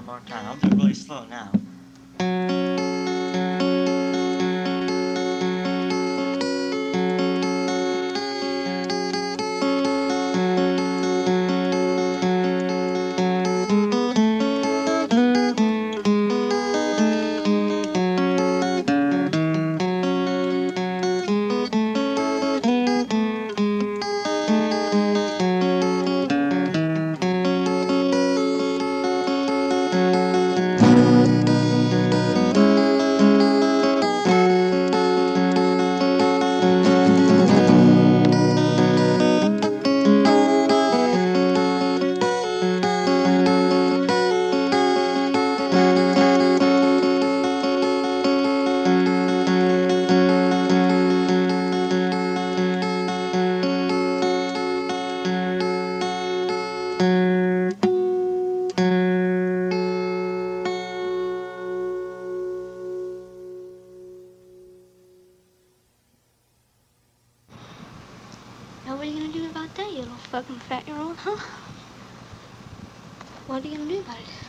more time. I'll do it really slow now. Now what are you gonna do about that, you little fucking fat-year-old, huh? What are you gonna do about it?